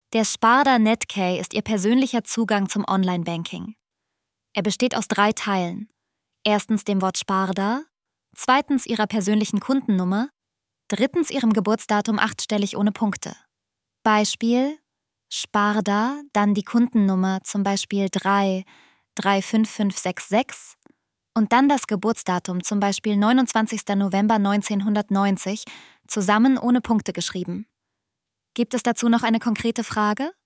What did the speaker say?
Der Sparda Netkey ist Ihr persönlicher Zugang zum Online-Banking. Er besteht aus 3 Teilen. Erstens dem Wort Sparda, zweitens Ihrer persönlichen Kundennummer, drittens Ihrem Geburtsdatum 8-stellig ohne Punkte. Beispiel: Sparda, dann die Kundennummer, zum Beispiel 35566 und dann das Geburtsdatum, zum Beispiel 29. November 1990, zusammen ohne Punkte geschrieben. Gibt es dazu noch eine konkrete Frage?